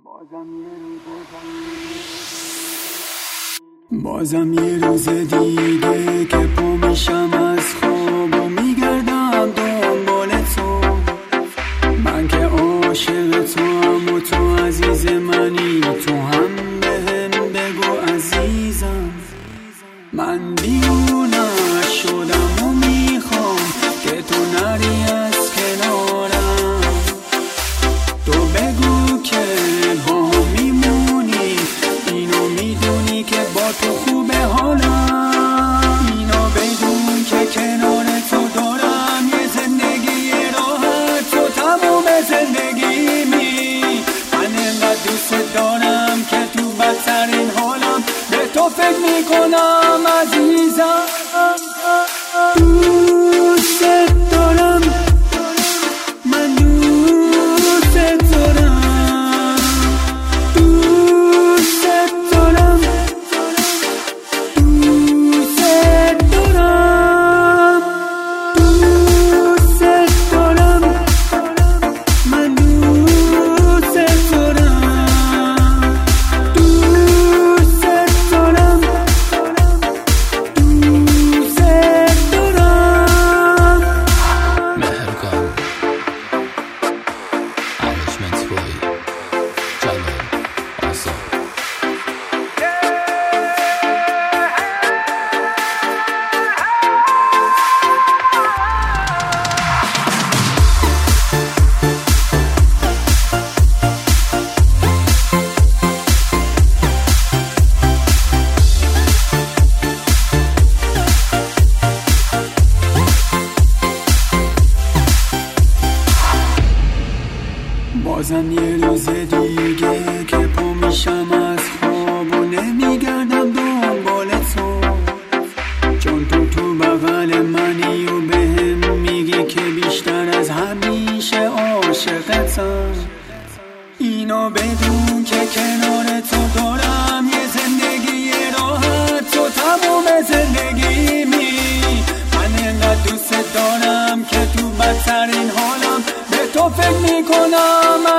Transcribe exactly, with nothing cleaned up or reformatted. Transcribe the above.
بازم یه روز دیگه که پا میشم از خواب و میگردم دنبال تو. من که عاشق تو هم و تو عزیز منی، تو هم بهم بگو عزیزم. من دیوونه شدم و میخوام که تو نری از کنارم. تو بگو که با هم میمونی، اینو میدونی که با تو خوبه حالم. اینو بدون که کنار تو دارم یه زندگی راحت، تو تموم زندگیمی. من انقدر دوست دارم که تو بدترین حالم به تو فکر میکنم عزیزم. دوست دارم، من دوست دارم، دوست دارم، دوست دارم، دوست دارم، من دوست دارم، دوست دارم، دوست دارم. مهرگان ارزشمند توی جلال آزاد. بازم یه روز دیگه که پا میشم از خواب و نمیگردم دنبال تو. چون تو تو بغل منی و بهم میگی که بیشتر از همیشه عاشقتم. اینو بدون که کنار تو دارم یه زندگی راحت، تو تموم زندگیمی. من انقدر دوست دارم که تو بدترین حالم به تو فکر میکنم